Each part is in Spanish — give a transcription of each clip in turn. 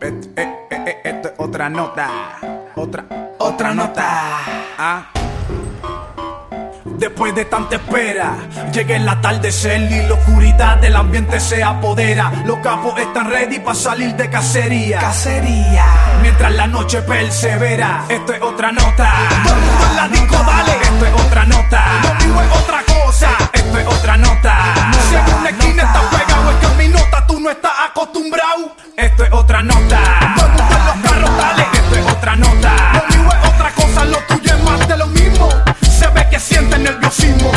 Esto es otra nota. Otra nota. Después de tanta espera, llega el atardecer y la oscuridad del ambiente se apodera. Los capos están ready para salir de cacería. Mientras la noche persevera. Esto es otra nota. Todo el mundo en la disco, dale. Esto es otra nota. Lo mío es otra cosa. Esto es otra nota. Si en una esquina estás pegado, es que a mi nota tú no estás acostumbrado. Esto es otra nota. Todo el mundo en los carros, dale. Esto es otra nota. Lo mío es otra cosa, lo tuyo es más de lo mismo. Se ve que siente nerviosismo.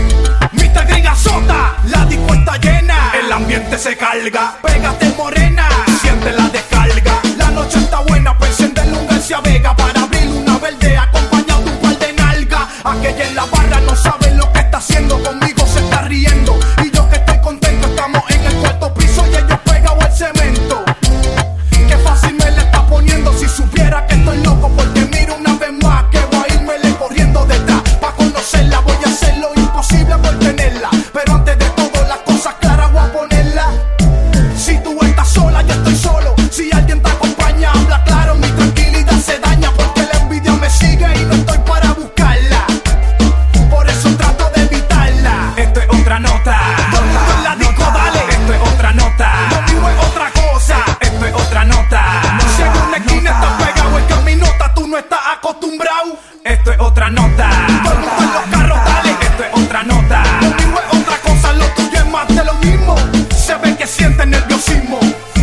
Mr. Green azota, la disco está llena. El ambiente se carga, pégate morena. Siente la descarga, la noche está buena. Pues enciende un García Vega para abrir una verde acompañado de un par de nalgas. Aquella en la barra no sabe lo que está haciendo. Conmigo se está riendo y yo que estoy contento. Estamos en el cuarto piso y ellos pegados al cemento. Qué fácil me le está poniendo. Si supiera que estoy loco porque miro una vez más que voy a irme corriendo detrás. Pa' conocerla voy a hacer lo imposible por tenerla. Pero antes de todo las cosas claras voy a ponerla. Si tú estás sola yo estoy solo. Si alguien te acompaña habla claro. Mi tranquilidad se daña porque la envidia me sigue y no estoy para buscarla. Por eso trato de evitarla. Esto es otra nota. Todo el mundo en la disco, dale. Esto es otra nota. Lo mío es otra cosa. Esto es otra nota. Si en una esquina estás pegado es que a mi nota tú no estás acostumbrado. Esto es otra nota. Todo el mundo en los carros, dale. Esto es otra nota. Lo mío es otra cosa, lo tuyo es más de lo mismo. Se ve que siente nerviosismo.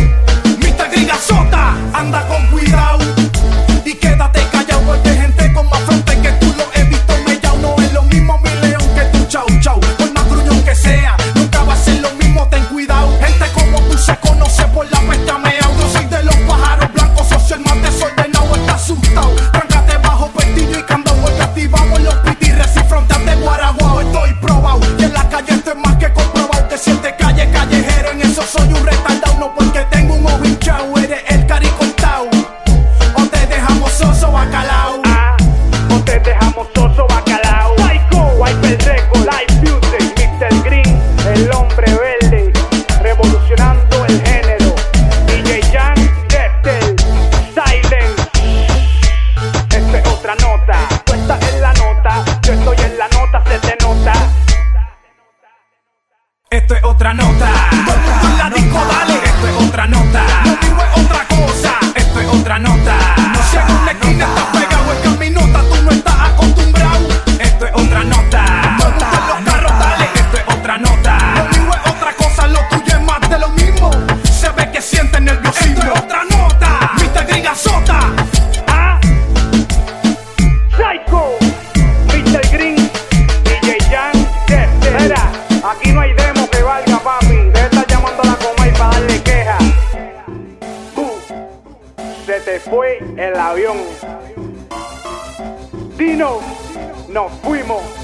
Mr. Green azota, anda con cuidado. Y quédate callado porque hay gente con más fronte que tú lo he visto mellao. No es lo mismo mi león que tu chau chau. Por más gruñón que sea, nunca va a ser lo mismo, ten cuidado. Gente como tú se conoce por la pesta meao. Yo soy de los pájaros blancos, soy el más desordenado, está asustado. Tráncate bajo pestillo y candado porque activamos los pitirres y fronteas de Guaraguao. Estoy probado y en la calle esto es más que comprobado. Te sientes callejero, en eso soy un retardado. No porque tengo un ojo hinchado, eres el caricortao. O te dejamos soso bacalao. O te dejamos soso bacalao. Psycho, Wiper Record, Live Music, Mr. Green, el hombre verde, revolucionando el género. DJ Jan, Dexter, Silence. Esta es otra nota. Tú estás en la nota, yo estoy en la nota, se te nota. Esto es otra nota. Todo el mundo en la disco, dale. Esto es otra nota. Lo mío es otra cosa. Esto es otra nota. Si en una esquina estás pegado es que a mi nota tú no estás acostumbrado. Esto es otra nota. Todo el mundo en los carros, dale. Esto es otra nota. Lo mío es otra cosa, lo tuyo es más de lo mismo. Se ve que siente nerviosismo. Esto es otra nota. Mr. Green azota. Psycho, Mr. Green, DJ Jan, Dexter. Mira, aquí no hay demo que valga, papi. Debe estar llamando a la Comay para darle queja. Se te fue el avión. Dino, nos fuimos.